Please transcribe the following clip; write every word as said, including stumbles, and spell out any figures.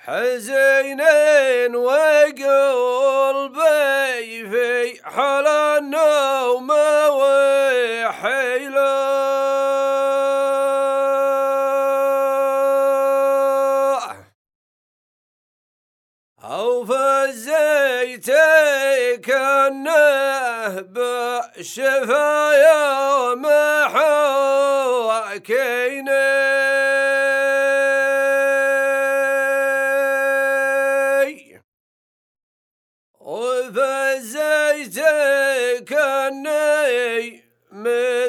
حزين وقلبي في حال النوم وحيله، أو فزيت كأنه بالشفايا محاكيني، وفزيت كأني من